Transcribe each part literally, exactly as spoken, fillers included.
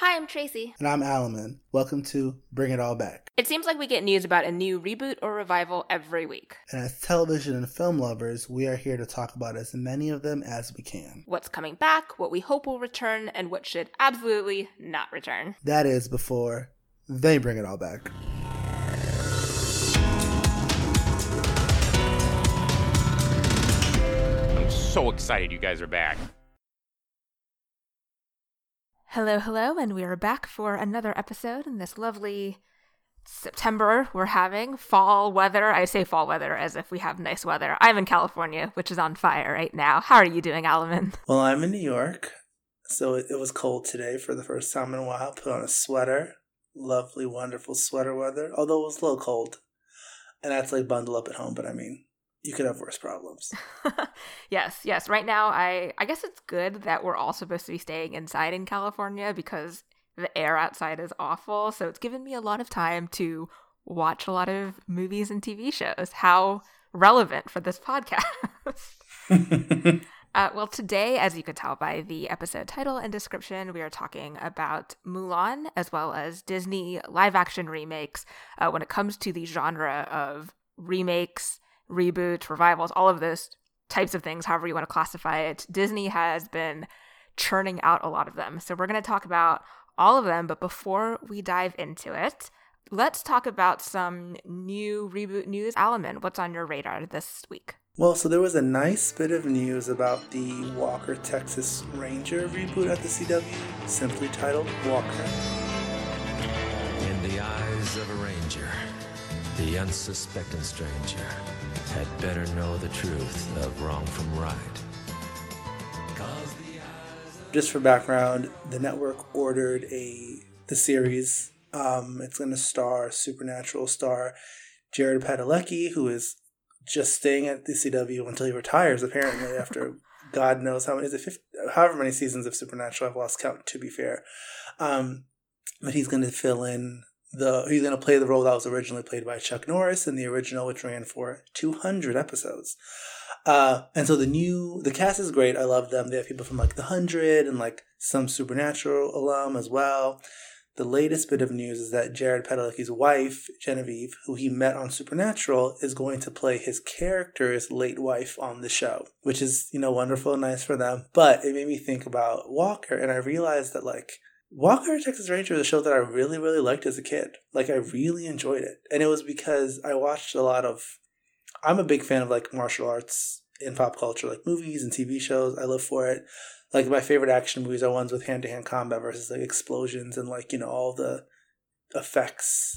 Hi, I'm Tracy. And I'm Alaman. Welcome to Bring It All Back. It seems like we get news about a new reboot or revival every week. And as television and film lovers, we are here to talk about as many of them as we can. What's coming back, what we hope will return, and what should absolutely not return. That is before they bring it all back. I'm so excited you guys are back. Hello, hello, and we are back for another episode in this lovely September we're having. Fall weather. I say fall weather as if we have nice weather. I'm in California, which is on fire right now. How are you doing, Alaman? Well, I'm in New York, so it, it was cold today for the first time in a while. Put on a sweater. Lovely, wonderful sweater weather, although it was a little cold. And I had to like bundle up at home, but I mean, you could have worse problems. Yes, yes. Right now, I, I guess it's good that we're all supposed to be staying inside in California because the air outside is awful. So it's given me a lot of time to watch a lot of movies and T V shows. How relevant for this podcast. uh, well, today, as you could tell by the episode title and description, we are talking about Mulan as well as Disney live-action remakes. Uh, when it comes to the genre of remakes, reboots, revivals, all of those types of things, however you want to classify it, Disney has been churning out a lot of them. So we're going to talk about all of them, but before we dive into it, let's talk about some new reboot news. Alaman, what's on your radar this week? Well, so there was a nice bit of news about the Walker, Texas Ranger reboot at the C W, simply titled Walker. In the eyes of a ranger, the unsuspecting stranger had better know the truth of wrong from right. Just for background, the network ordered a the series. Um, it's going to star Supernatural star Jared Padalecki, who is just staying at the C W until he retires, apparently, after God knows how many, is it fifty, however many seasons of Supernatural. I've lost count, to be fair. Um, but he's going to fill in the, he's going to play the role that was originally played by Chuck Norris in the original, which ran for two hundred episodes. Uh, and so the new, the cast is great. I love them. They have people from like The Hundred and like some Supernatural alum as well. The latest bit of news is that Jared Padalecki's wife, Genevieve, who he met on Supernatural, is going to play his character's late wife on the show, which is, you know, wonderful and nice for them. But it made me think about Walker, and I realized that like Walker, Texas Ranger is a show that I really, really liked as a kid. Like I really enjoyed it. And it was because I watched a lot of, I'm a big fan of like martial arts in pop culture, like movies and T V shows. I live for it. Like my favorite action movies are ones with hand-to-hand combat versus like explosions and like, you know, all the effects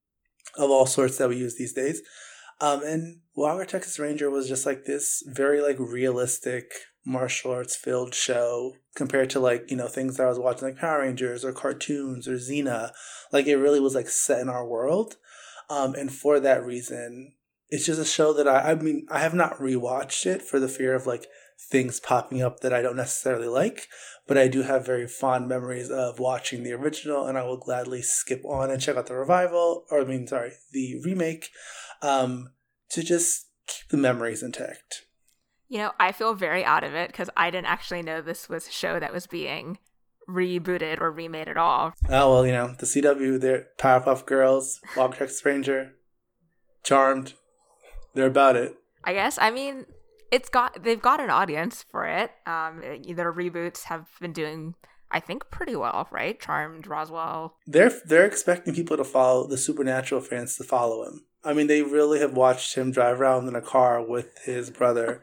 of all sorts that we use these days. Um, and Walker, Texas Ranger was just like this very like realistic martial arts filled show compared to like, you know, things that I was watching like Power Rangers or cartoons or Xena. Like it really was like set in our world. Um, and for that reason, it's just a show that I, I mean, I have not rewatched it for the fear of like things popping up that I don't necessarily like, but I do have very fond memories of watching the original, and I will gladly skip on and check out the revival, or I mean, sorry, the remake, um, to just keep the memories intact. You know, I feel very out of it because I didn't actually know this was a show that was being rebooted or remade at all. Oh, well, you know, the C W, they're Powerpuff Girls, Walker, Texas Ranger, Charmed. They're about it. I guess. I mean, it's got they've got an audience for it. Um, their reboots have been doing, I think, pretty well, right? Charmed, Roswell. They're they're expecting people to follow the Supernatural fans to follow him. I mean, they really have watched him drive around in a car with his brother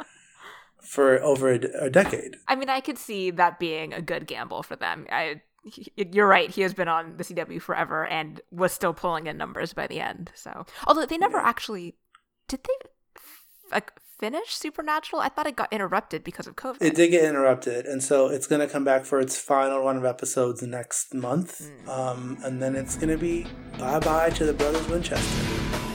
for over a, a decade. I mean, I could see that being a good gamble for them. I. You're right. He has been on the C W forever and was still pulling in numbers by the end. So, although they never yeah. actually. Did they like finish Supernatural? I thought it got interrupted because of COVID. It did get interrupted, and so it's going to come back for its final run of episodes next month, mm. um, and then it's going to be bye-bye to the Brothers Winchester.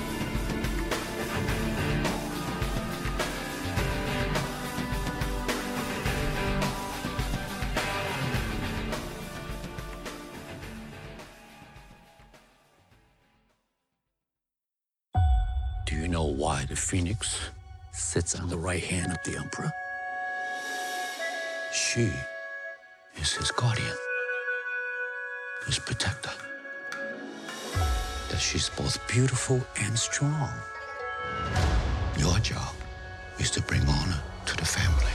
Do you know why the Phoenix sits on the right hand of the Emperor? She is his guardian. is protect her. That she's both beautiful and strong. Your job is to bring honor to the family.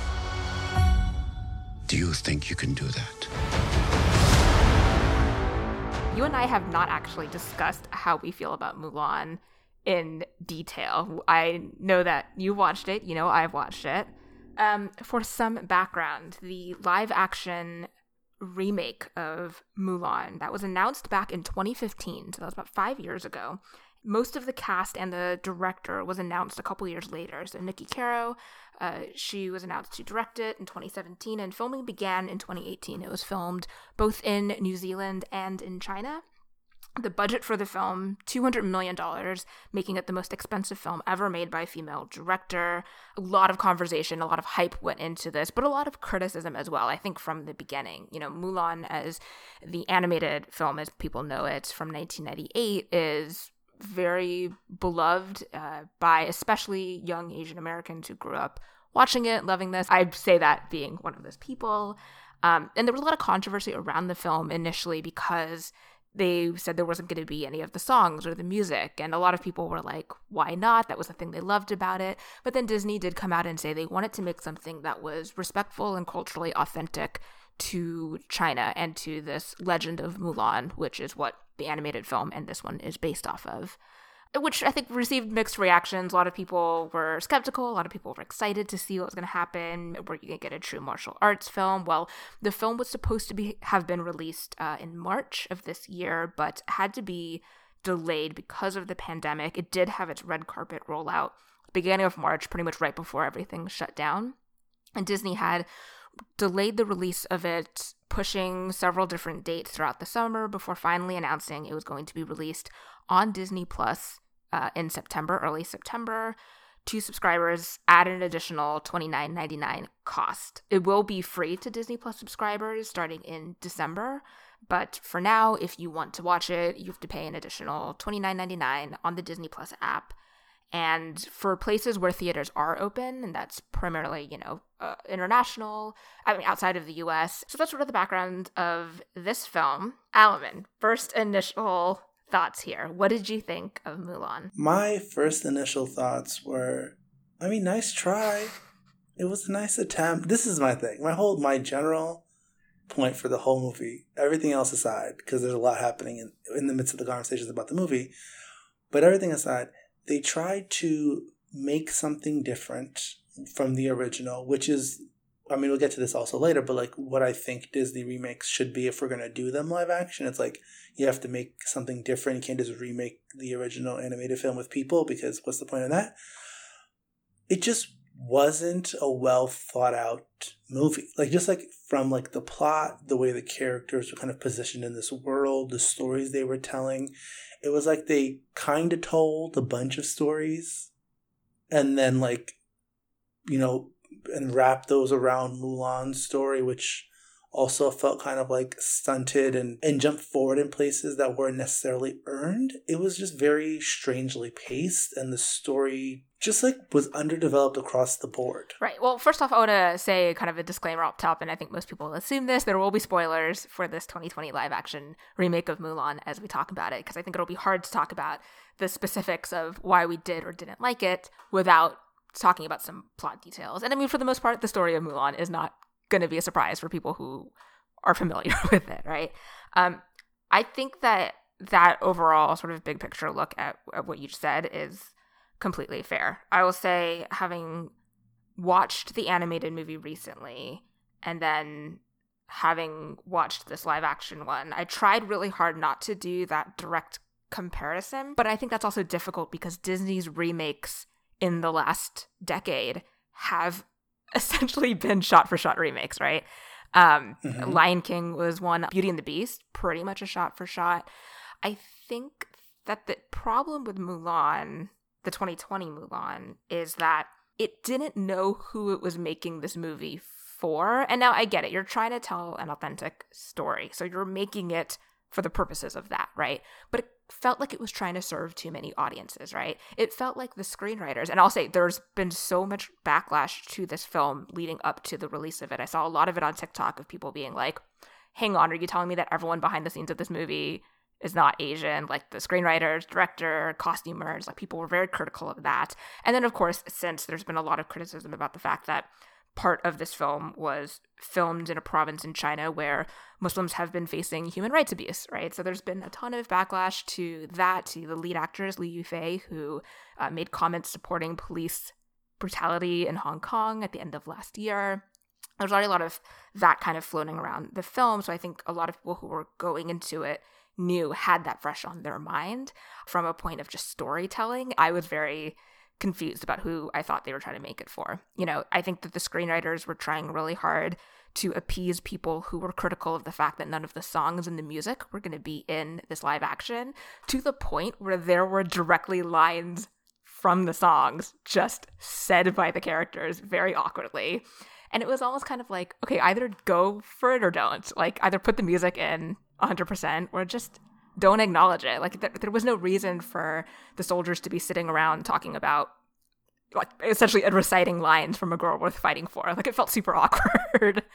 Do you think you can do that? You and I have not actually discussed how we feel about Mulan in detail. I know that you watched it. You know I've watched it. Um, for some background, the live-action remake of Mulan that was announced back in twenty fifteen, so that was about five years ago. Most of the cast and the director was announced a couple years later. So Nikki Caro, uh, she was announced to direct it in twenty seventeen, and filming began in twenty eighteen. It was filmed both in New Zealand and in China. The budget for the film, two hundred million dollars, making it the most expensive film ever made by a female director. A lot of conversation, a lot of hype went into this, but a lot of criticism as well, I think, from the beginning. You know, Mulan, as the animated film, as people know it, from nineteen ninety-eight, is very beloved uh, by especially young Asian Americans who grew up watching it, loving this. I'd say that being one of those people. Um, and there was a lot of controversy around the film initially because they said there wasn't going to be any of the songs or the music. And a lot of people were like, why not? That was the thing they loved about it. But then Disney did come out and say they wanted to make something that was respectful and culturally authentic to China and to this legend of Mulan, which is what the animated film and this one is based off of, which I think received mixed reactions. A lot of people were skeptical. A lot of people were excited to see what was going to happen. Were you going to get a true martial arts film? Well, the film was supposed to be have been released uh, in March of this year, but had to be delayed because of the pandemic. It did have its red carpet rollout beginning of March, pretty much right before everything shut down. And Disney had delayed the release of it, pushing several different dates throughout the summer before finally announcing it was going to be released on Disney Plus uh, in September, early September, to subscribers at an additional twenty-nine ninety-nine cost. It will be free to Disney Plus subscribers starting in December, but for now, if you want to watch it, you have to pay an additional twenty-nine ninety-nine on the Disney Plus app. And for places where theaters are open, and that's primarily, you know, uh, international, I mean, outside of the U S. So that's sort of the background of this film. Alaman, first initial thoughts here. What did you think of Mulan? My first initial thoughts were, I mean, nice try. It was a nice attempt. This is my thing. My whole, my general point for the whole movie, everything else aside, because there's a lot happening in, in the midst of the conversations about the movie, but everything aside, they tried to make something different from the original, which is, I mean, we'll get to this also later, but like what I think Disney remakes should be if we're going to do them live action. It's like you have to make something different. You can't just remake the original animated film with people, because what's the point of that? It just wasn't a well thought out movie. Like, just like from like the plot, the way the characters were kind of positioned in this world, the stories they were telling, it was like they kind of told a bunch of stories and then, like, you know, and wrapped those around Mulan's story, which also felt kind of like stunted and, and jumped forward in places that weren't necessarily earned. It was just very strangely paced, and the story just like was underdeveloped across the board. Right. Well, first off, I want to say kind of a disclaimer up top, and I think most people will assume this. There will be spoilers for this twenty twenty live action remake of Mulan as we talk about it, because I think it'll be hard to talk about the specifics of why we did or didn't like it without talking about some plot details. And I mean, for the most part, the story of Mulan is not going to be a surprise for people who are familiar with it, right? Um, I think that that overall sort of big picture look at, at what you said is completely fair. I will say, having watched the animated movie recently and then having watched this live action one, I tried really hard not to do that direct comparison, but I think that's also difficult because Disney's remakes in the last decade have essentially been shot-for-shot remakes, right? Um, mm-hmm. Lion King was one. Beauty and the Beast, pretty much a shot-for-shot. I think that the problem with Mulan, the twenty twenty Mulan, is that it didn't know who it was making this movie for. And now I get it. You're trying to tell an authentic story, so you're making it for the purposes of that, right? But it felt like it was trying to serve too many audiences, right? It felt like the screenwriters, and I'll say there's been so much backlash to this film leading up to the release of it. I saw a lot of it on TikTok of people being like, hang on, are you telling me that everyone behind the scenes of this movie is not Asian? Like the screenwriters, director, costumers, like people were very critical of that. And then, of course, since there's been a lot of criticism about the fact that part of this film was filmed in a province in China where Muslims have been facing human rights abuse, right? So there's been a ton of backlash to that, to the lead actress, Li Yufei, who uh, made comments supporting police brutality in Hong Kong at the end of last year. There's already a lot of that kind of floating around the film, so I think a lot of people who were going into it knew, had that fresh on their mind. From a point of just storytelling, I was very confused about who I thought they were trying to make it for. You know, I think that the screenwriters were trying really hard to appease people who were critical of the fact that none of the songs and the music were going to be in this live action, to the point where there were directly lines from the songs just said by the characters very awkwardly. And it was almost kind of like, okay, either go for it or don't. Like, either put the music in one hundred percent or just don't acknowledge it. Like, th- there was no reason for the soldiers to be sitting around talking about, like, essentially reciting lines from A Girl Worth Fighting For. Like, it felt super awkward.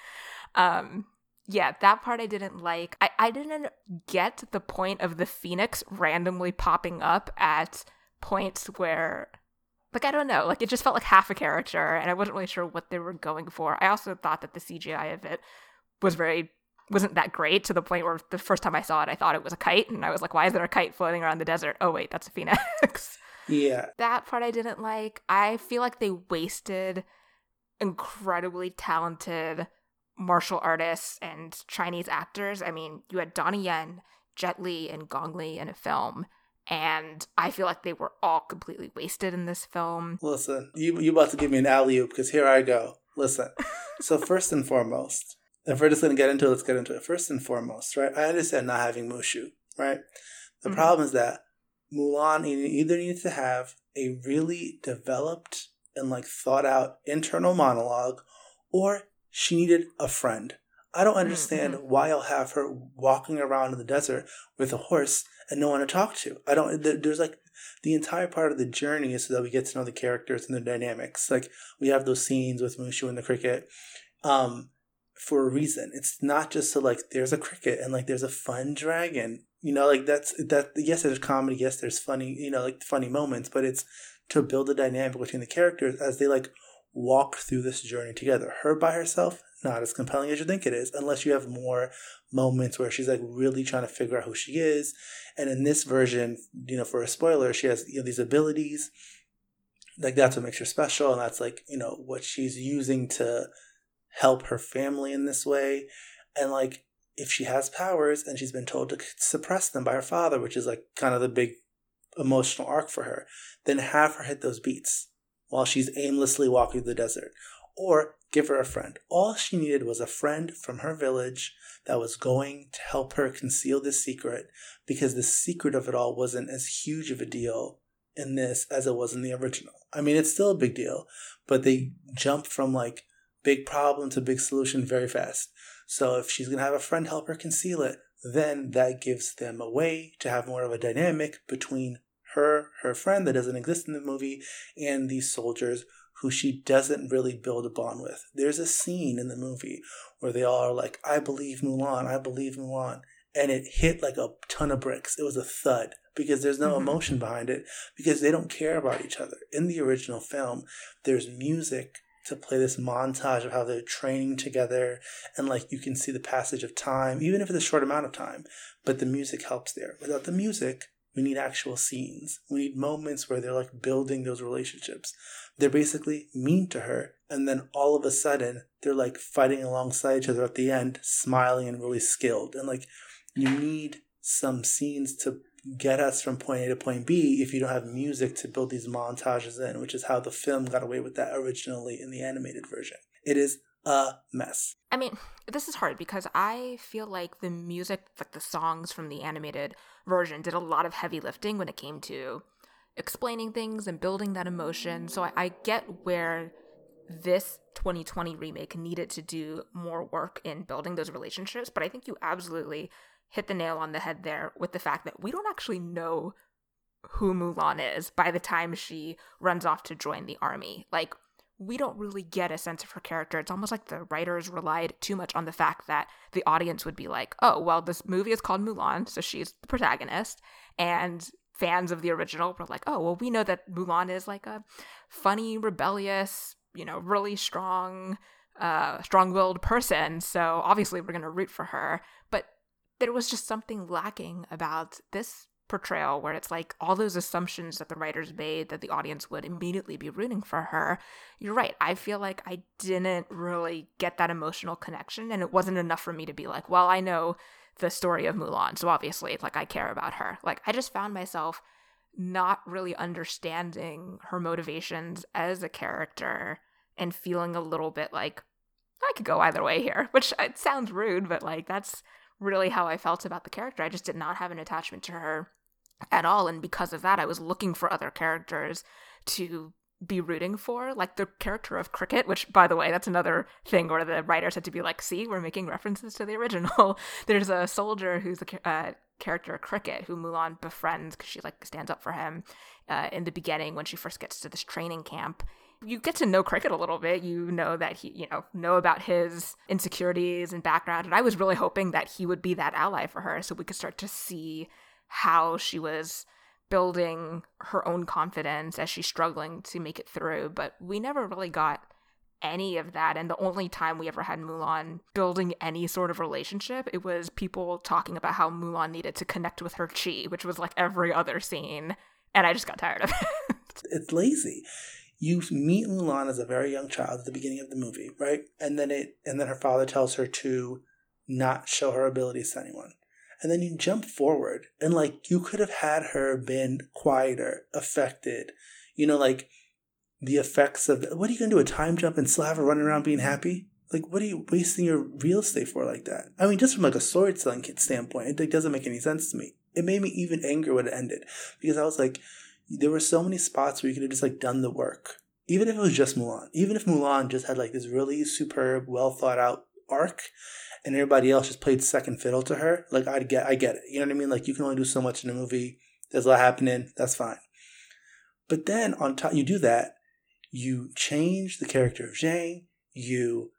um, yeah, that part I didn't like. I-, I didn't get the point of the Phoenix randomly popping up at points where, like, I don't know, like, it just felt like half a character, and I wasn't really sure what they were going for. I also thought that the C G I of it was very... wasn't that great, to the point where the first time I saw it, I thought it was a kite, and I was like, why is there a kite floating around the desert? Oh, wait, that's a phoenix. Yeah. That part I didn't like. I feel like they wasted incredibly talented martial artists and Chinese actors. I mean, you had Donnie Yen, Jet Li, and Gong Li in a film, and I feel like they were all completely wasted in this film. Listen, you you about to give me an alley-oop, because here I go. Listen. So first and foremost, if we're just going to get into it, let's get into it. First and foremost, right? I understand not having Mushu, right? The mm-hmm. problem is that Mulan either needs to have a really developed and, like, thought out internal monologue, or she needed a friend. I don't understand mm-hmm. why I'll have her walking around in the desert with a horse and no one to talk to. I don't, there's like, the entire part of the journey is so that we get to know the characters and their dynamics. Like, we have those scenes with Mushu and the cricket. Um, for a reason. It's not just so, like, there's a cricket and, like, there's a fun dragon. You know, like, that's, that, yes, there's comedy, yes, there's funny, you know, like, funny moments, but it's to build a dynamic between the characters as they, like, walk through this journey together. Her by herself, not as compelling as you think it is, unless you have more moments where she's, like, really trying to figure out who she is. And in this version, you know, for a spoiler, she has, you know, these abilities. Like, that's what makes her special, and that's, like, you know, what she's using to help her family in this way. And, like, if she has powers and she's been told to suppress them by her father, which is, like, kind of the big emotional arc for her, then have her hit those beats while she's aimlessly walking through the desert, or give her a friend. All she needed was a friend from her village that was going to help her conceal this secret, because the secret of it all wasn't as huge of a deal in this as it was in the original. I mean, it's still a big deal, but they jump from, like, big problem to big solution very fast. So if she's going to have a friend help her conceal it, then that gives them a way to have more of a dynamic between her, her friend that doesn't exist in the movie, and these soldiers who she doesn't really build a bond with. There's a scene in the movie where they all are like, I believe Mulan, I believe Mulan. And it hit like a ton of bricks. It was a thud, because there's no mm-hmm. emotion behind it, because they don't care about each other. In the original film, there's music to play this montage of how they're training together, and, like, you can see the passage of time, even if it's a short amount of time, but the music helps there. Without the music, we need actual scenes. We need moments where they're, like, building those relationships. They're basically mean to her, and then all of a sudden, they're, like, fighting alongside each other at the end, smiling and really skilled. And, like, you need some scenes to get us from point A to point B if you don't have music to build these montages in, which is how the film got away with that originally in the animated version. It is a mess. I mean, this is hard because I feel like the music, like the songs from the animated version, did a lot of heavy lifting when it came to explaining things and building that emotion. So I, I get where this twenty twenty remake needed to do more work in building those relationships, but I think you absolutely hit the nail on the head there with the fact that we don't actually know who Mulan is by the time she runs off to join the army. Like, we don't really get a sense of her character. It's almost like the writers relied too much on the fact that the audience would be like, oh, well, this movie is called Mulan, so she's the protagonist. And fans of the original were like, oh, well, we know that Mulan is like a funny, rebellious, you know, really strong, uh, strong-willed person. So obviously we're going to root for her. But there was just something lacking about this portrayal where it's like all those assumptions that the writers made that the audience would immediately be rooting for her. You're right. I feel like I didn't really get that emotional connection, and it wasn't enough for me to be like, well, I know the story of Mulan, so obviously like I care about her. Like I just found myself not really understanding her motivations as a character and feeling a little bit like I could go either way here, which it sounds rude, but like that's really how I felt about the character. I just did not have an attachment to her at all, and because of that I was looking for other characters to be rooting for, like the character of Cricket, which by the way, that's another thing where the writers had to be like, see, we're making references to the original. There's a soldier who's the uh, character Cricket who Mulan befriends because she like stands up for him uh, in the beginning when she first gets to this training camp. You get to know Cricket a little bit. You know that he, you know, know about his insecurities and background. And I was really hoping that he would be that ally for her so we could start to see how she was building her own confidence as she's struggling to make it through. But we never really got any of that. And the only time we ever had Mulan building any sort of relationship, it was people talking about how Mulan needed to connect with her chi, which was like every other scene. And I just got tired of it. It's lazy. You meet Mulan as a very young child at the beginning of the movie, right? And then it, and then her father tells her to not show her abilities to anyone. And then you jump forward and like you could have had her been quieter, affected, you know, like the effects of, what are you going to do, a time jump and still have her running around being happy? Like, what are you wasting your real estate for like that? I mean, just from like a storytelling standpoint, it doesn't make any sense to me. It made me even angry when it ended because I was like, there were so many spots where you could have just like done the work. Even if it was just Mulan, even if Mulan just had like this really superb, well thought out arc and everybody else just played second fiddle to her, like I get, I get it. You know what I mean? Like you can only do so much in a movie. There's a lot happening. That's fine. But then on top, you do that. You change the character of Zhang. You,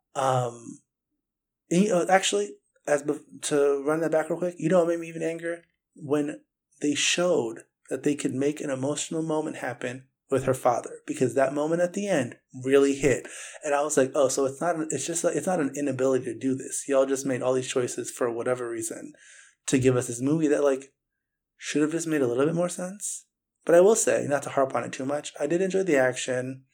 um, and, you know, actually, as to run that back real quick, you know what made me even angrier? When they showed that they could make an emotional moment happen with her father, because that moment at the end really hit. And I was like, oh, so it's not, it's just, it's not an inability to do this. Y'all just made all these choices for whatever reason to give us this movie that like should have just made a little bit more sense. But I will say, not to harp on it too much, I did enjoy the action.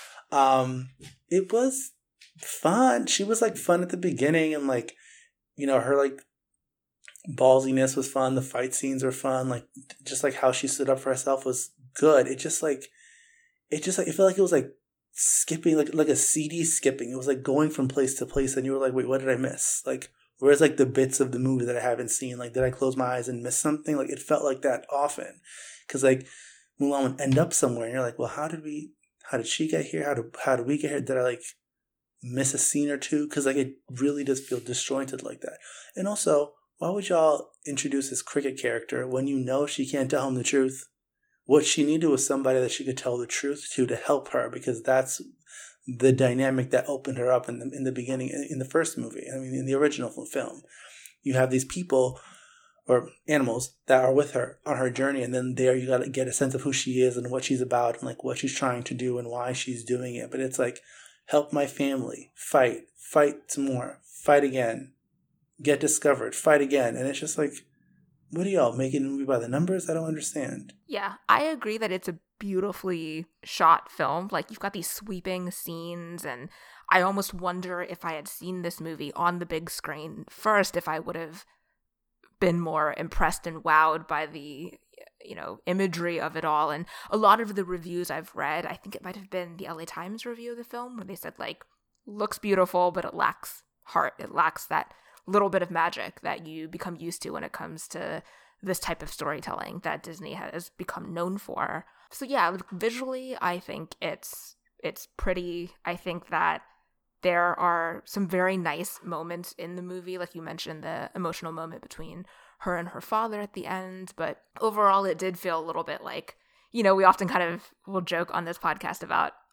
Um, it was fun. She was like fun at the beginning, and like, you know, her like ballsiness was fun. The fight scenes were fun. Like just like how she stood up for herself was good. It just like, it just like, it felt like it was like skipping, like like a C D skipping. It was like going from place to place, and you were like, wait, what did I miss? Like, where's like the bits of the movie that I haven't seen? Like, did I close my eyes and miss something? Like, it felt like that often. Because like Mulan would end up somewhere, and you're like, well, how did we, how did she get here? How did, how did we get here? Did I like miss a scene or two? Because like it really does feel disjointed like that. And also, why would y'all introduce this Cricket character when you know she can't tell him the truth? What she needed was somebody that she could tell the truth to to help her, because that's the dynamic that opened her up in the in the beginning, in the first movie. I mean, in the original film, you have these people or animals that are with her on her journey, and then there you got to get a sense of who she is and what she's about and like what she's trying to do and why she's doing it. But it's like, help my family, fight, fight some more, fight again, get discovered, fight again. And it's just like, what are y'all, making a movie by the numbers? I don't understand. Yeah, I agree that it's a beautifully shot film. Like, you've got these sweeping scenes, and I almost wonder if I had seen this movie on the big screen first, if I would have been more impressed and wowed by the, you know, imagery of it all. And a lot of the reviews I've read, I think it might have been the L A Times review of the film, where they said, like, looks beautiful, but it lacks heart. It lacks that little bit of magic that you become used to when it comes to this type of storytelling that Disney has become known for. So yeah, visually, I think it's it's pretty. I think that there are some very nice moments in the movie, like you mentioned, the emotional moment between her and her father at the end. But overall, it did feel a little bit like, you know, we often kind of will joke on this podcast about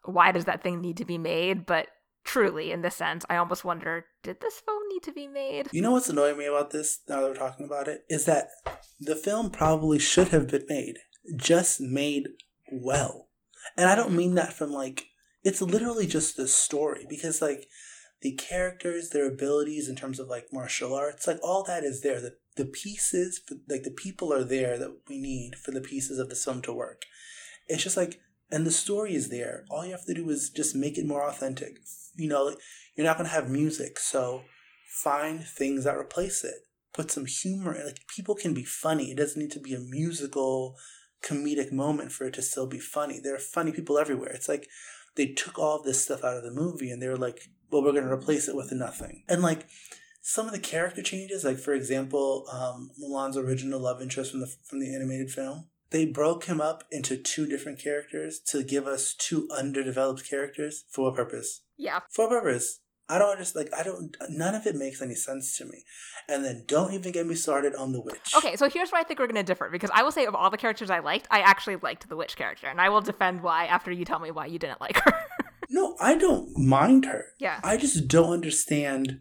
why does that thing need to be made? But truly, in this sense, I almost wonder, did this film need to be made? You know what's annoying me about this, now that we're talking about it, is that the film probably should have been made, just made well. And I don't mean that from like, it's literally just the story, because like the characters, their abilities in terms of like martial arts, like all that is there. The, the pieces, like the people are there that we need for the pieces of the film to work. It's just like, and the story is there. All you have to do is just make it more authentic. You know, you're not going to have music, so find things that replace it. Put some humor in. Like, people can be funny. It doesn't need to be a musical, comedic moment for it to still be funny. There are funny people everywhere. It's like they took all of this stuff out of the movie and they were like, well, we're going to replace it with nothing. And like some of the character changes, like for example, um, Mulan's original love interest from the from the animated film, they broke him up into two different characters to give us two underdeveloped characters. For what purpose? Yeah. For what purpose? I don't understand. Like, I don't, none of it makes any sense to me. And then don't even get me started on the witch. Okay, so here's where I think we're going to differ, because I will say of all the characters I liked, I actually liked the witch character. And I will defend why after you tell me why you didn't like her. No, I don't mind her. Yeah. I just don't understand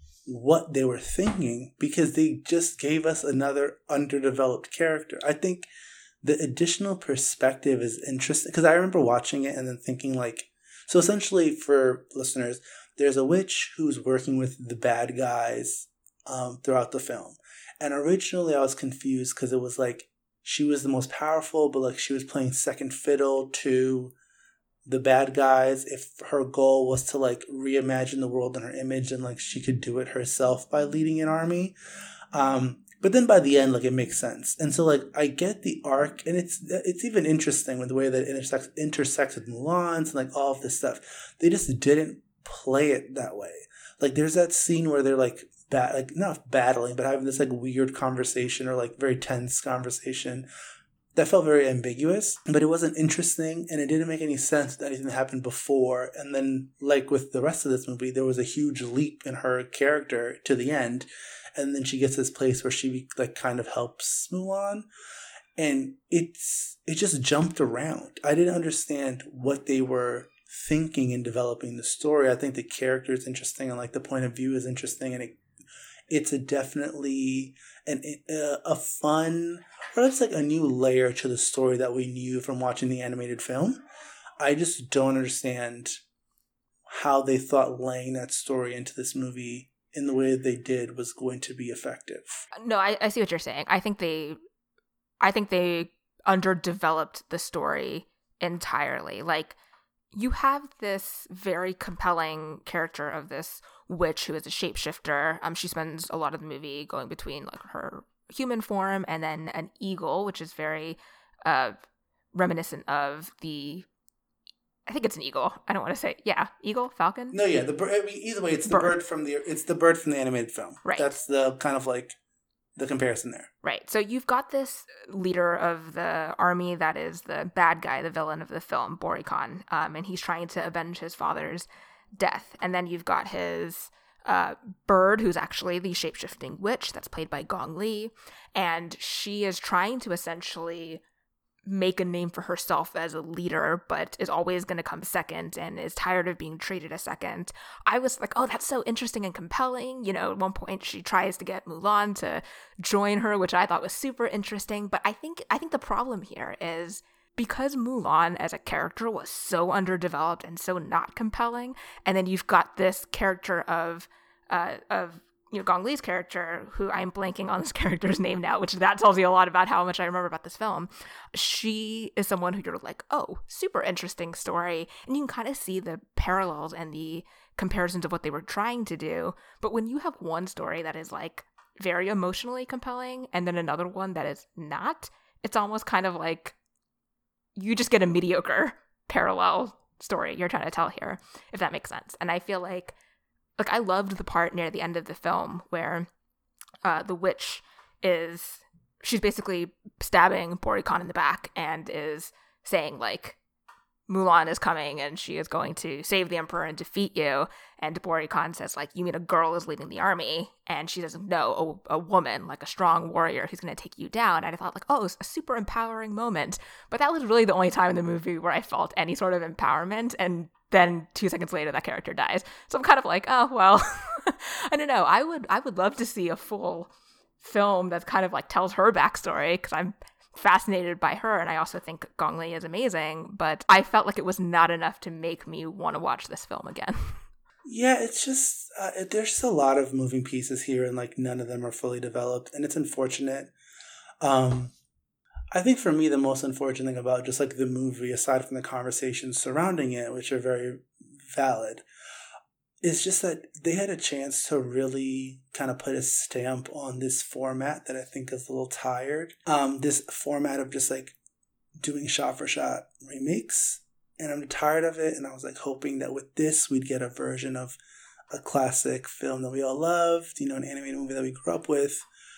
what they were thinking, because they just gave us another underdeveloped character. I think the additional perspective is interesting, because I remember watching it and then thinking like, so essentially for listeners, there's a witch who's working with the bad guys um, throughout the film. And originally I was confused because it was like she was the most powerful, but like she was playing second fiddle to the bad guys if her goal was to like reimagine the world in her image, and like she could do it herself by leading an army. Um, but then by the end, like it makes sense. And so like I get the arc, and it's it's even interesting with the way that it intersects, intersects with Mulan's and like all of this stuff. They just didn't play it that way. Like there's that scene where they're like bat like not battling, but having this like weird conversation or like very tense conversation that felt very ambiguous, but it wasn't interesting and it didn't make any sense with anything that happened before. And then like with the rest of this movie, there was a huge leap in her character to the end, and then she gets this place where she like kind of helps Mulan, and it's it just jumped around. I didn't understand what they were thinking in developing the story. I think the character is interesting and like the point of view is interesting, and it it's a definitely an a, a fun, or it's like a new layer to the story that we knew from watching the animated film. I just don't understand how they thought laying that story into this movie in the way that they did was going to be effective. No, I, I see what you're saying. I think they, I think they underdeveloped the story entirely. Like, you have this very compelling character of this witch who is a shapeshifter. Um, she spends a lot of the movie going between like her human form and then an eagle, which is very uh, reminiscent of the. I think it's an eagle. I don't want to say yeah, eagle, falcon. No, yeah, the bird. I mean, either way, it's the bird. bird from the it's the bird from the animated film. Right. That's the kind of like the comparison there. Right. So you've got this leader of the army that is the bad guy, the villain of the film, Boricon, um, and he's trying to avenge his father's death. And then you've got his uh, bird, who's actually the shape-shifting witch that's played by Gong Li, and she is trying to essentially make a name for herself as a leader, but is always going to come second and is tired of being treated as second. I was like, oh, that's so interesting and compelling. You know, at one point she tries to get Mulan to join her, which I thought was super interesting. But I think I think the problem here is because Mulan as a character was so underdeveloped and so not compelling, and then you've got this character of uh, of you know, Gong Li's character, who I'm blanking on this character's name now, which that tells you a lot about how much I remember about this film. She is someone who you're like, oh, super interesting story. And you can kind of see the parallels and the comparisons of what they were trying to do. But when you have one story that is like very emotionally compelling and then another one that is not, it's almost kind of like you just get a mediocre parallel story you're trying to tell here, if that makes sense. And I feel like Like, I loved the part near the end of the film where uh, the witch is, she's basically stabbing Boricon in the back and is saying, like, Mulan is coming and she is going to save the emperor and defeat you. And Bori Khan says, like, you mean a girl is leading the army? And she says, no, a, a woman, like a strong warrior who's going to take you down. And I thought, like, oh, it was a super empowering moment. But that was really the only time in the movie where I felt any sort of empowerment. And then two seconds later, that character dies. So I'm kind of like, oh, well, I don't know. I would, I would love to see a full film that kind of like tells her backstory, because I'm fascinated by her, and I also think Gong Li is amazing, but I felt like it was not enough to make me want to watch this film again. Yeah, it's just, uh, there's just a lot of moving pieces here, and like none of them are fully developed, and it's unfortunate. Um, I think for me, the most unfortunate thing about just like the movie, aside from the conversations surrounding it, which are very valid, is just that they had a chance to really kind of put a stamp on this format that I think is a little tired. Um, this format of just like doing shot for shot remakes. And I'm tired of it. And I was like hoping that with this, we'd get a version of a classic film that we all loved, you know, an animated movie that we grew up with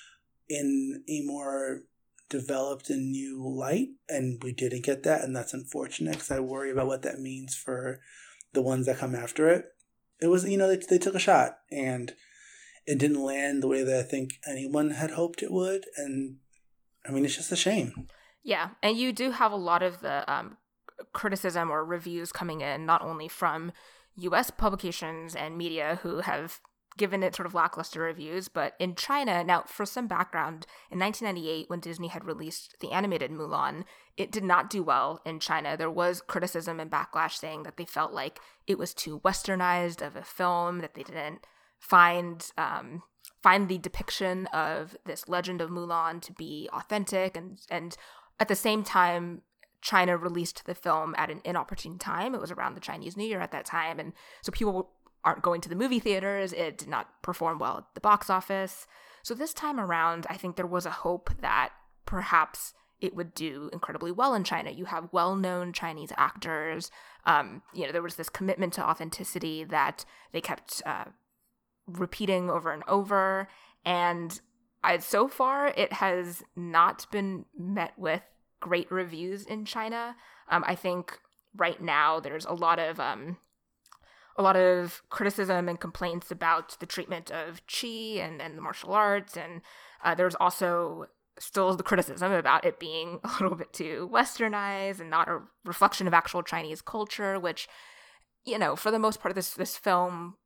in a more developed and new light. And we didn't get that. And that's unfortunate, because I worry about what that means for the ones that come after it. It was, you know, they, they took a shot, and it didn't land the way that I think anyone had hoped it would. And I mean, it's just a shame. Yeah. And you do have a lot of the um, criticism or reviews coming in, not only from U S publications and media who have given it sort of lackluster reviews, but in China. Now, for some background, in nineteen ninety-eight, when Disney had released the animated Mulan, it did not do well in China. There was criticism and backlash saying that they felt like it was too westernized of a film, that they didn't find um, find the depiction of this legend of Mulan to be authentic. And, and at the same time, China released the film at an inopportune time. It was around the Chinese New Year at that time. And so people aren't going to the movie theaters. It did not perform well at the box office. So this time around, I think there was a hope that perhaps it would do incredibly well in China. You have well-known Chinese actors. Um, you know, there was this commitment to authenticity that they kept uh, repeating over and over. And I, so far, it has not been met with great reviews in China. Um, I think right now there's a lot of um, a lot of criticism and complaints about the treatment of Qi and, and the martial arts. And uh, there's also still the criticism about it being a little bit too westernized and not a reflection of actual Chinese culture, which, you know, for the most part, this this film,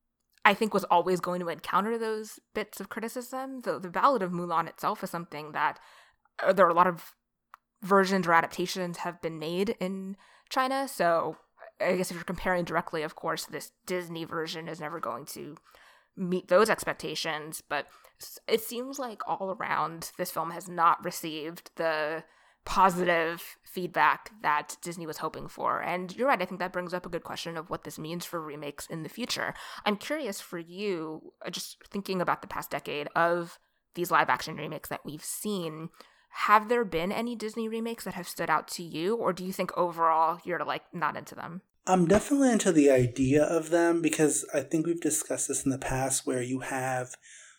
I think, was always going to encounter those bits of criticism. The, the Ballad of Mulan itself is something that uh, there are a lot of versions or adaptations have been made in China. So I guess if you're comparing directly, of course, this Disney version is never going to meet those expectations. But it seems like all around, this film has not received the positive feedback that Disney was hoping for. And you're right, I think that brings up a good question of what this means for remakes in the future. I'm curious for you, just thinking about the past decade of these live action remakes that we've seen, have there been any Disney remakes that have stood out to you, or do you think overall you're like not into them? I'm definitely into the idea of them, because I think we've discussed this in the past, where you have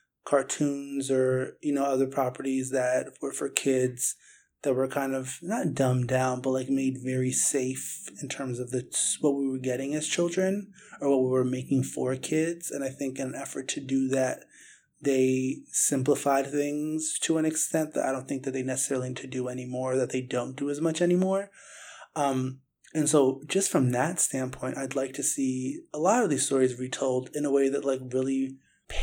cartoons or, you know, other properties that were for kids that were kind of not dumbed down, but like made very safe in terms of the what we were getting as children or what we were making for kids. And I think in an effort to do that, they simplified things to an extent that I don't think that they necessarily need to do anymore, that they don't do as much anymore. Um, and so just from that standpoint, I'd like to see a lot of these stories retold in a way that like really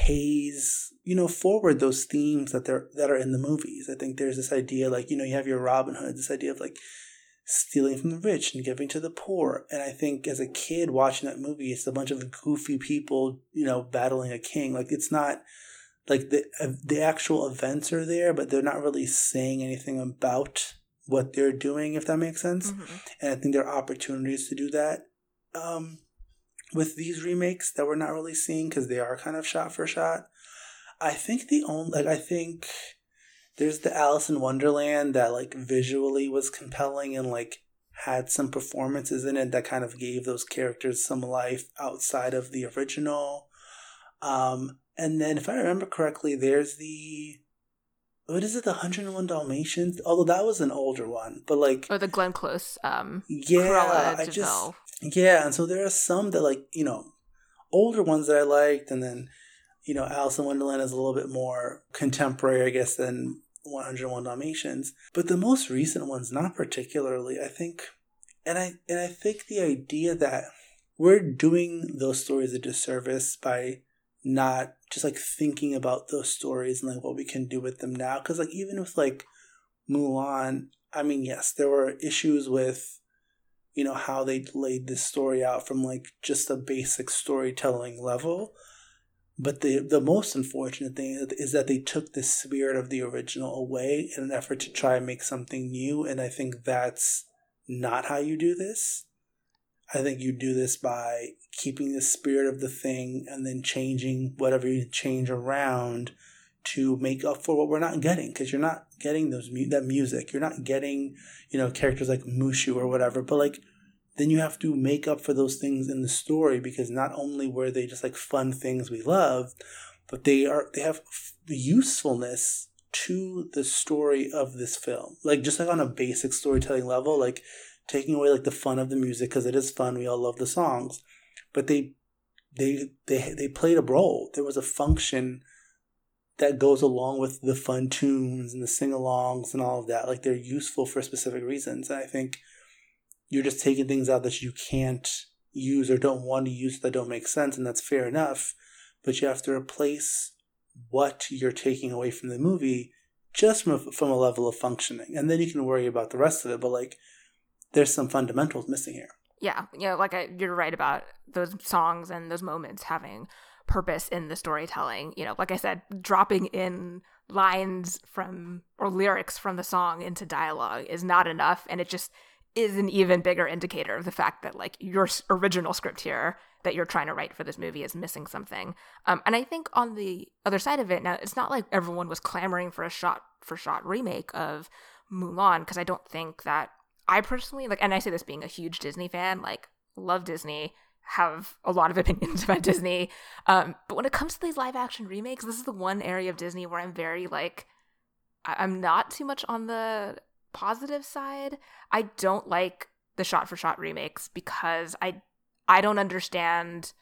pays, you know, forward those themes that they're that are in the movies. I think there's this idea, like, you know, you have your Robin Hood, this idea of like stealing from the rich and giving to the poor. And I think as a kid watching that movie, it's a bunch of goofy people, you know, battling a king. Like, it's not like the uh, the actual events are there, but they're not really saying anything about what they're doing, if that makes sense. Mm-hmm. And I think there are opportunities to do that um, with these remakes that we're not really seeing, because they are kind of shot for shot. I think the only, like, I think there's the Alice in Wonderland that, like, visually was compelling and, like, had some performances in it that kind of gave those characters some life outside of the original. Um, and then, if I remember correctly, there's the, what is it, the one hundred one Dalmatians? Although that was an older one, but like, or the Glenn Close, um, yeah, Cruella I de just, Vil. yeah, and so there are some that like, you know, older ones that I liked, and then, you know, Alice in Wonderland is a little bit more contemporary, I guess, than one hundred one Dalmatians. But the most recent ones, not particularly, I think, and I and I think the idea that we're doing those stories a disservice by not just like thinking about those stories and like what we can do with them now. Because like even with like Mulan, I mean, yes, there were issues with, you know, how they laid this story out from like just a basic storytelling level. But the the most unfortunate thing is that they took the spirit of the original away in an effort to try and make something new. And I think that's not how you do this. I think you do this by keeping the spirit of the thing and then changing whatever you change around to make up for what we're not getting. Because you're not getting those that music. You're not getting, you know, characters like Mushu or whatever. But like, then you have to make up for those things in the story, because not only were they just like fun things we love, but they are they have usefulness to the story of this film. Like just like on a basic storytelling level, like taking away like the fun of the music, because it is fun, we all love the songs, but they they they they played a role. There was a function that goes along with the fun tunes and the sing-alongs and all of that. Like they're useful for specific reasons. And I think you're just taking things out that you can't use or don't want to use that don't make sense, and that's fair enough. But you have to replace what you're taking away from the movie just from a, from a level of functioning, and then you can worry about the rest of it. But like, there's some fundamentals missing here. Yeah, you know, like I, you're right about those songs and those moments having purpose in the storytelling. You know, like I said, dropping in lines from or lyrics from the song into dialogue is not enough, and it just is an even bigger indicator of the fact that like your original script here that you're trying to write for this movie is missing something. Um, and I think on the other side of it, now it's not like everyone was clamoring for a shot for shot remake of Mulan, because I don't think that I personally like, and I say this being a huge Disney fan, like love Disney, have a lot of opinions about Disney. Um, but when it comes to these live action remakes, this is the one area of Disney where I'm very like, I- I'm not too much on the positive side. I don't like the shot for shot remakes because I I don't understand.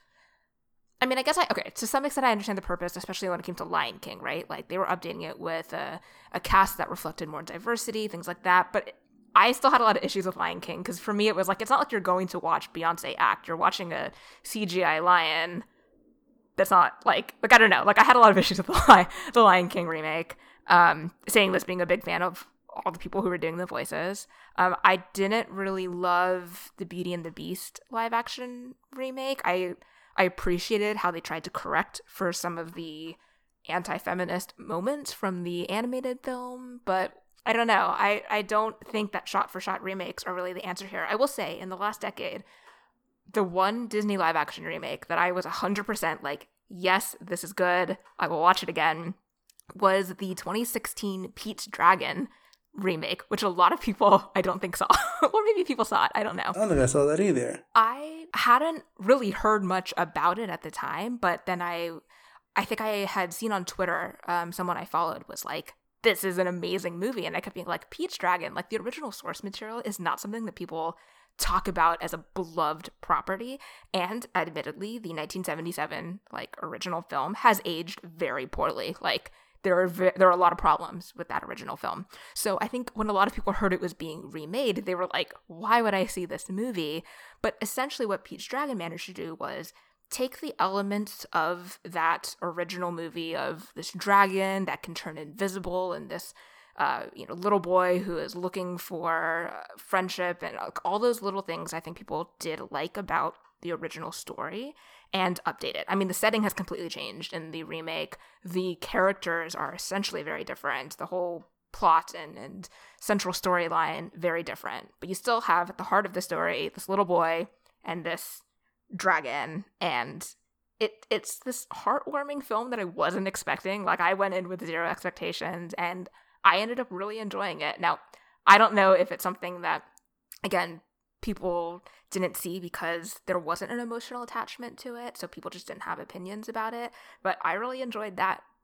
I mean, I guess I okay, to some extent I understand the purpose, especially when it came to Lion King, right? Like they were updating it with a, a cast that reflected more diversity, things like that. But I still had a lot of issues with Lion King, because for me it was like, it's not like you're going to watch Beyonce act. You're watching a C G I lion. That's not like like I don't know. Like I had a lot of issues with the Lion, the Lion King remake. Um, saying this being a big fan of all the people who were doing the voices. Um, I didn't really love the Beauty and the Beast live action remake. I I appreciated how they tried to correct for some of the anti-feminist moments from the animated film, but I don't know. I, I don't think that shot for shot remakes are really the answer here. I will say, in the last decade, the one Disney live action remake that I was one hundred percent like, yes, this is good, I will watch it again, was the twenty sixteen Pete's Dragon remake, which a lot of people I don't think saw. Or maybe people saw it, I don't know. I don't think I saw that either. I hadn't really heard much about it at the time, but then I I think I had seen on Twitter, um, someone I followed was like, this is an amazing movie, and I kept being like, Pete's Dragon, like the original source material is not something that people talk about as a beloved property, and admittedly the nineteen seventy-seven like original film has aged very poorly. Like There are ve- there are a lot of problems with that original film. So I think when a lot of people heard it was being remade, they were like, why would I see this movie? But essentially what Pete's Dragon managed to do was take the elements of that original movie of this dragon that can turn invisible and this uh, you know, little boy who is looking for uh, friendship and uh, all those little things I think people did like about the original story, and update it. I mean, the setting has completely changed in the remake. The characters are essentially very different. The whole plot and, and central storyline, very different. But you still have at the heart of the story this little boy and this dragon, and it it's this heartwarming film that I wasn't expecting. Like, I went in with zero expectations, and I ended up really enjoying it. Now, I don't know if it's something that, again, people didn't see because there wasn't an emotional attachment to it, so people just didn't have opinions about it. But I really enjoyed that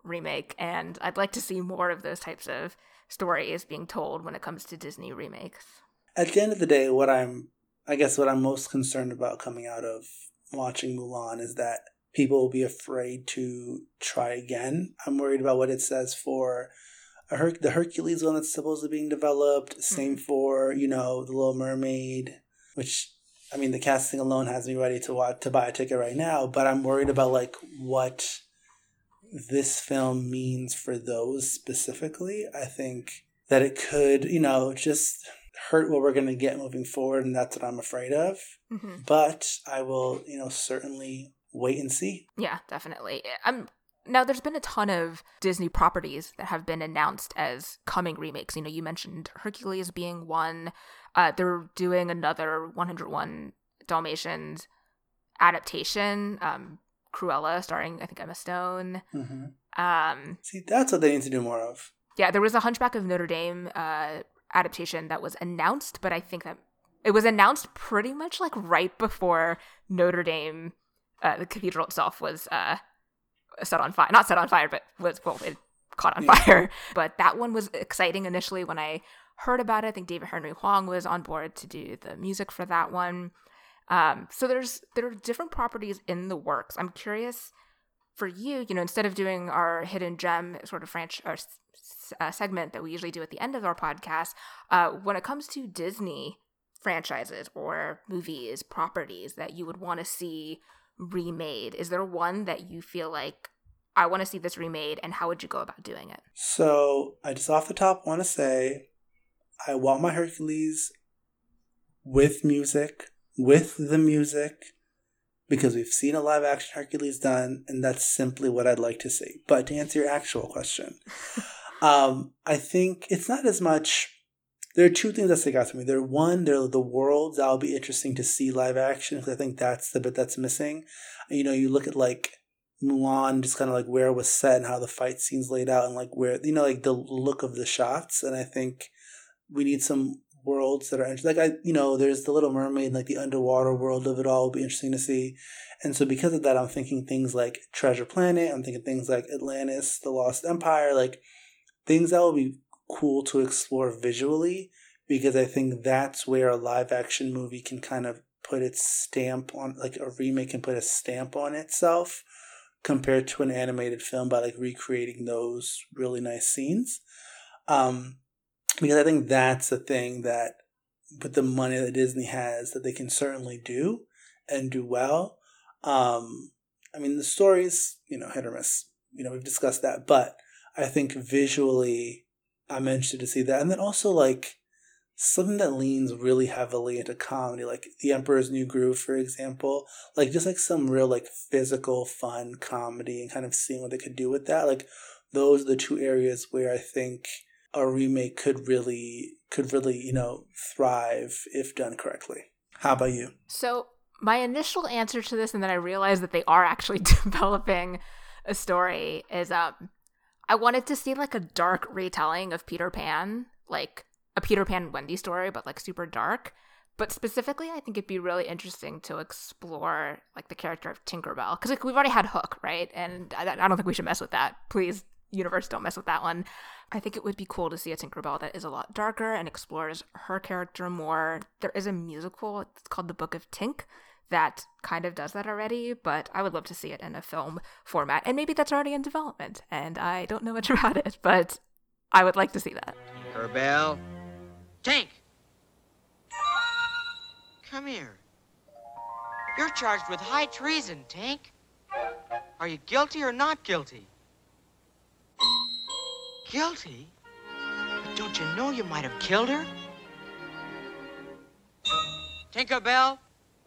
remake, and I'd like to see more of those types of stories being told when it comes to Disney remakes. At the end of the day, what I'm, I guess what I'm most concerned about coming out of watching Mulan is that people will be afraid to try again. I'm worried about what it says for a Her- the Hercules one that's supposedly being developed. Same mm-hmm. for, you know, The Little Mermaid, which, I mean, the casting alone has me ready to watch, to buy a ticket right now. But I'm worried about, like, what this film means for those specifically. I think that it could, you know, just hurt what we're going to get moving forward, and that's what I'm afraid of. Mm-hmm. But I will, you know, certainly wait and see. Yeah, definitely. I'm now there's been a ton of Disney properties that have been announced as coming remakes. You know, you mentioned Hercules being one. Uh, they're doing another one oh one Dalmatians adaptation, um, Cruella, starring, I think, Emma Stone. Mm-hmm. Um, see, that's what they need to do more of. Yeah, there was a Hunchback of Notre Dame uh, adaptation that was announced, but I think that it was announced pretty much like right before Notre Dame, uh, the cathedral itself, was uh, set on fire. Not set on fire, but was, well, it caught on yeah. fire. But that one was exciting initially when I heard about it. I think David Henry Hwang was on board to do the music for that one. Um, so there's there are different properties in the works. I'm curious for you, you know, instead of doing our hidden gem sort of franchise or uh, segment that we usually do at the end of our podcast, uh, when it comes to Disney franchises or movies, properties that you would want to see remade, is there one that you feel like, I want to see this remade, and how would you go about doing it? So I just off the top want to say I want my Hercules with music, with the music, because we've seen a live action Hercules done, and that's simply what I'd like to see. But to answer your actual question, um, I think it's not as much. There are two things that stick out to me. There, one, there are the worlds that will be interesting to see live action, because I think that's the bit that's missing. You know, you look at like Mulan, just kind of like where it was set and how the fight scenes laid out, and like where, you know, like the look of the shots. And I think we need some worlds that are like, I, you know, there's the Little Mermaid, like the underwater world of it all will be interesting to see. And so because of that, I'm thinking things like Treasure Planet. I'm thinking things like Atlantis, The Lost Empire, like things that will be cool to explore visually, because I think that's where a live action movie can kind of put its stamp on, like a remake can put a stamp on itself compared to an animated film by like recreating those really nice scenes. Um, because I think that's the thing that with the money that Disney has that they can certainly do and do well. Um, I mean, the stories, you know, hit or miss, you know, we've discussed that, but I think visually I'm interested to see that. And then also like something that leans really heavily into comedy, like The Emperor's New Groove, for example, like just like some real like physical fun comedy and kind of seeing what they could do with that. Like those are the two areas where I think a remake could really, could really, you know, thrive if done correctly. How about you? So my initial answer to this, and then I realized that they are actually developing a story, is um, I wanted to see like a dark retelling of Peter Pan, like a Peter Pan and Wendy story, but like super dark. But specifically, I think it'd be really interesting to explore like the character of Tinkerbell, because like, we've already had Hook, right? And I, I don't think we should mess with that. Please, universe, don't mess with that one. I think it would be cool to see a Tinkerbell that is a lot darker and explores her character more. There is a musical, it's called The Book of Tink, that kind of does that already, but I would love to see it in a film format. And maybe that's already in development, and I don't know much about it, but I would like to see that. Tinkerbell. Tink! Come here. You're charged with high treason, Tink. Are you guilty or not guilty? Guilty? But don't you know you might have killed her? Tinkerbell,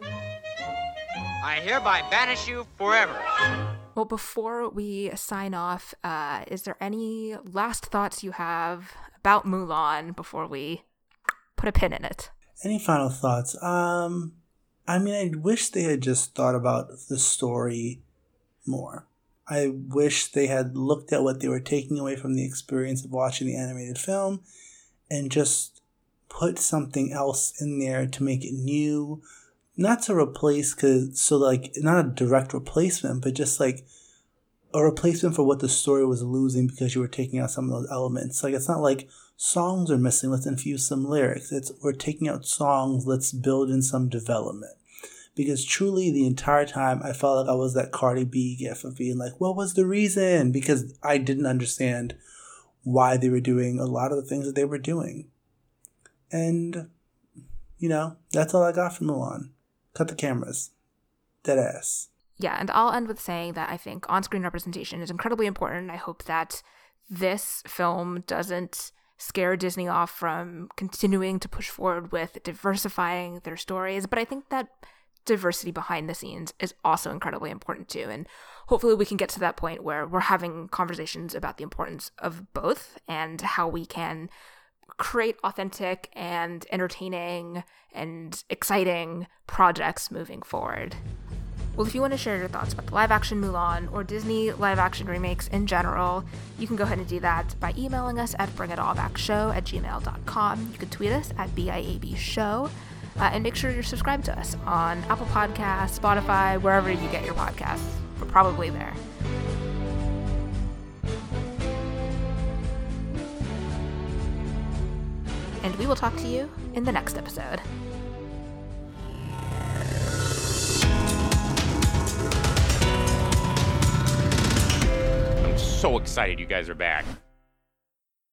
I hereby banish you forever. Well, before we sign off, uh, is there any last thoughts you have about Mulan before we put a pin in it? Any final thoughts? Um, I mean, I wish they had just thought about the story more. I wish they had looked at what they were taking away from the experience of watching the animated film and just put something else in there to make it new. Not to replace, cause so like not a direct replacement, but just like a replacement for what the story was losing because you were taking out some of those elements. Like, it's not like songs are missing, let's infuse some lyrics. It's we're taking out songs, let's build in some development. Because truly, the entire time, I felt like I was that Cardi B gif of being like, what was the reason? Because I didn't understand why they were doing a lot of the things that they were doing. And, you know, that's all I got from Mulan. Cut the cameras. Dead ass. Yeah, and I'll end with saying that I think on-screen representation is incredibly important. I hope that this film doesn't scare Disney off from continuing to push forward with diversifying their stories, but I think that diversity behind the scenes is also incredibly important too, and hopefully we can get to that point where we're having conversations about the importance of both and how we can create authentic and entertaining and exciting projects moving forward. Well, if you want to share your thoughts about the live-action Mulan or Disney live-action remakes in general, you can go ahead and do that by emailing us at bringitallbackshow at gmail dot com. You can tweet us at B I A B show, uh, and make sure you're subscribed to us on Apple Podcasts, Spotify, wherever you get your podcasts. We're probably there. And we will talk to you in the next episode. So excited you guys are back.